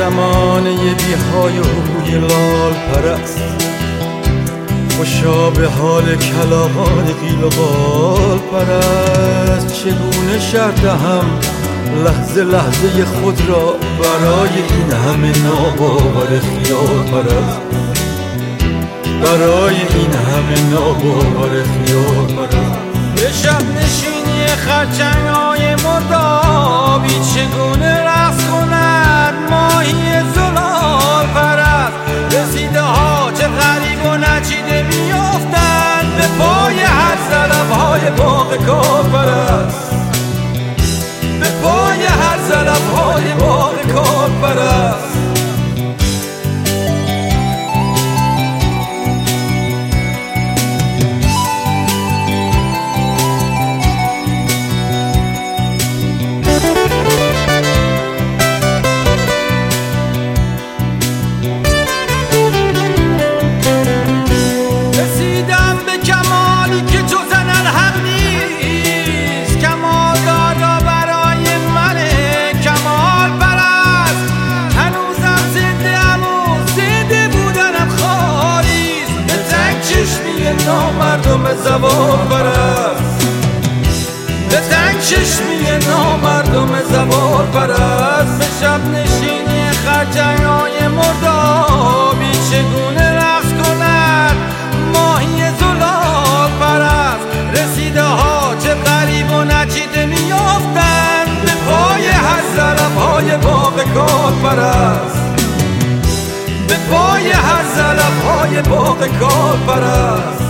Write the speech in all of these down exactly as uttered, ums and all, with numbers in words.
زمانه بی‌های و روی لال پرست، خوشا به حال کلاغان قیل و قال پرست. چگونه شرط دهم لحظه لحظه خود را برای این همه ناباور خیال پرست، برای این همه ناباور خیال پرست. به شب نشینی خرچنگ‌های مردابی چگونه رقص کند ماهی زلال پرست. رسیده ها چه غریب و نچیده میافتند به پای هر زلف‌های باغ کال پرست، به پای هر زلف‌های باغ کال پرست. نامردم زوال پرست، به تنگ چشمی نامردم زوال پرست. به شب نشینی خرچنگ‌های مردابی چگونه رقص کند ماهی زلال پرست. رسیده ها چه غریب و نچیده میافتند به پای هر زلف‌های باغ کال پرست، به پای هر زلف‌های باغ کال پرست.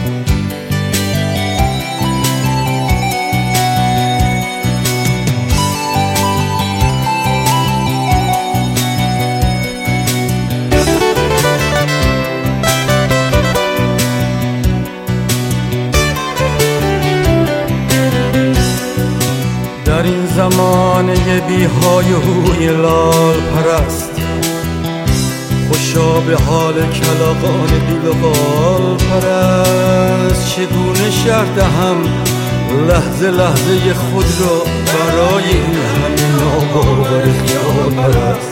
در این زمانه بی‌های و روی لال پرست، خوشا به حال کلاغان قیل و قال پرست. چگونه شرط دهم لحظه لحظه خود را برای این همه ناباور خیال پرست،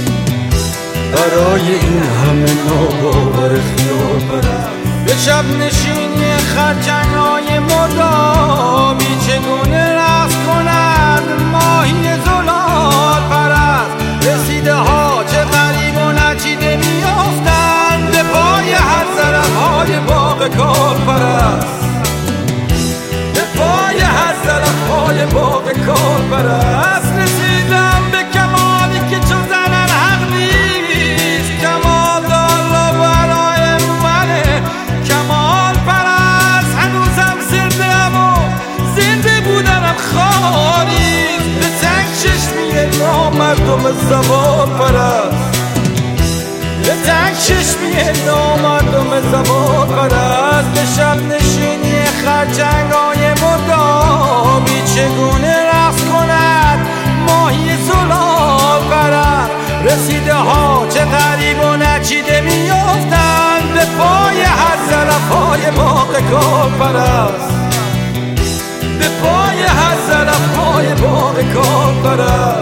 برای این همه ناباور خیال پرست. به شب نشینی خرچنگ‌های مردابی چگونه رقص کند ماهی زلال پرست. رسیده ها چه غریب و نچیده میافتند به پای هر زلف‌های باغ کال پرست، به پای هر زلف‌های باغ کال پرست. رسیدم به کمالی که چو زنن حق نیست، کمال دالا برای منه کمال پرست. هنوزم زنده‌ام و زنده بودنم خالیست، به تنگ چشمی نامردم زوال پرست، به تنگ چشمی نامردم زوال پرست. به شب نشینی خرچنگ‌های مردابی چگونه رقص کند ماهی زلال پرست. رسیده ها چه غریب و نچیده میافتند به پای هر زلف‌های باغ کال پرست، به پای هر زلف‌های باغ کال پرست.